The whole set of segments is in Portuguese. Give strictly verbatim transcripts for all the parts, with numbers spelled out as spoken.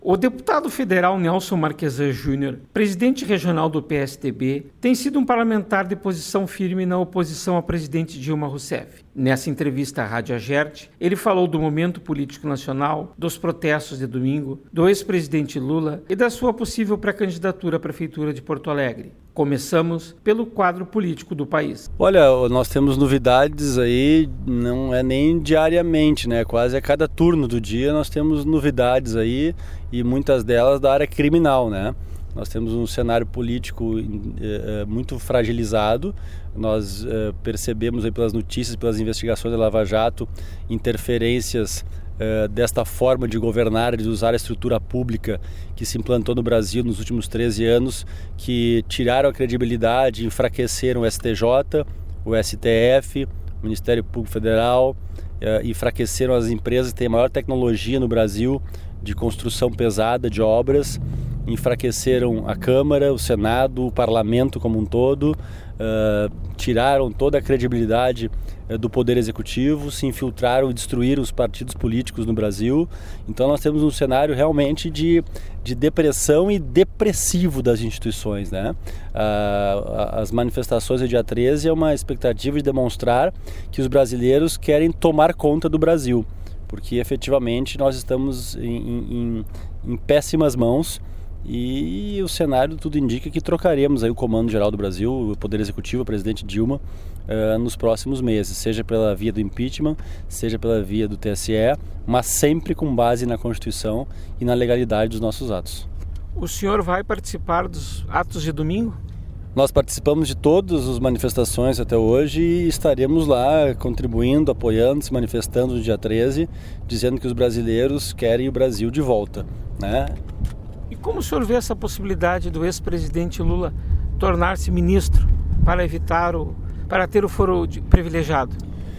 O deputado federal Nelson Marquesan Júnior, presidente regional do P S D B, tem sido um parlamentar de posição firme na oposição ao presidente Dilma Rousseff. Nessa entrevista à Rádio Agerte, ele falou do momento político nacional, dos protestos de domingo, do ex-presidente Lula e da sua possível pré-candidatura à Prefeitura de Porto Alegre. Começamos pelo quadro político do país. Olha, nós temos novidades aí, não é nem diariamente, né? Quase a cada turno do dia nós temos novidades aí e muitas delas da área criminal, né? Nós temos um cenário político eh, muito fragilizado. Nós eh, percebemos aí pelas notícias, pelas investigações da Lava Jato, interferências eh, desta forma de governar, de usar a estrutura pública que se implantou no Brasil nos últimos treze anos, que tiraram a credibilidade, enfraqueceram o S T J, o S T F, o Ministério Público Federal, eh, enfraqueceram as empresas que têm a maior tecnologia no Brasil de construção pesada de obras, enfraqueceram a Câmara, o Senado, o Parlamento como um todo, uh, tiraram toda a credibilidade uh, do Poder Executivo, se infiltraram e destruíram os partidos políticos no Brasil. Então nós temos um cenário realmente de, de depressão e depressivo das instituições, né? Uh, as manifestações do dia treze é uma expectativa de demonstrar que os brasileiros querem tomar conta do Brasil, porque efetivamente nós estamos em, em, em péssimas mãos. E o cenário tudo indica que trocaremos aí o Comando Geral do Brasil, o Poder Executivo, o presidente Dilma, uh, nos próximos meses, seja pela via do impeachment, seja pela via do T S E, mas sempre com base na Constituição e na legalidade dos nossos atos. O senhor vai participar dos atos de domingo? Nós participamos de todas as manifestações até hoje e estaremos lá contribuindo, apoiando, se manifestando no dia treze, dizendo que os brasileiros querem o Brasil de volta, né? E como o senhor vê essa possibilidade do ex-presidente Lula tornar-se ministro para evitar o, para ter o foro privilegiado?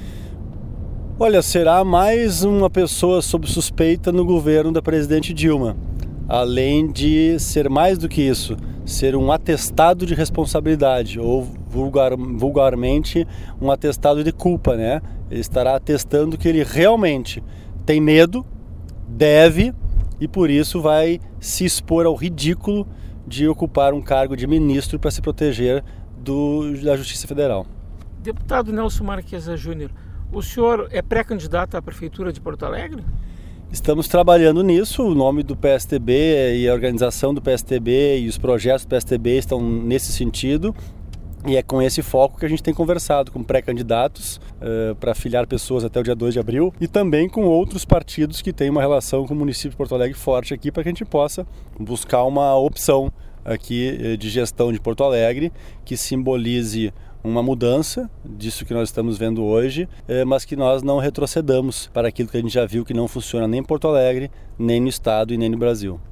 Olha, será mais uma pessoa sob suspeita no governo da presidente Dilma, além de ser mais do que isso, ser um atestado de responsabilidade ou vulgar, vulgarmente um atestado de culpa, né? Ele estará atestando que ele realmente tem medo, deve e por isso vai se expor ao ridículo de ocupar um cargo de ministro para se proteger do, da Justiça Federal. Deputado Nelson Marquesan Júnior, o senhor é pré-candidato à Prefeitura de Porto Alegre? Estamos trabalhando nisso, o nome do P S D B e a organização do P S D B e os projetos do P S D B estão nesse sentido. E é com esse foco que a gente tem conversado com pré-candidatos uh, para filiar pessoas até o dia dois de abril e também com outros partidos que têm uma relação com o município de Porto Alegre forte aqui para que a gente possa buscar uma opção aqui de gestão de Porto Alegre que simbolize uma mudança disso que nós estamos vendo hoje, mas que nós não retrocedamos para aquilo que a gente já viu que não funciona nem em Porto Alegre, nem no estado e nem no Brasil.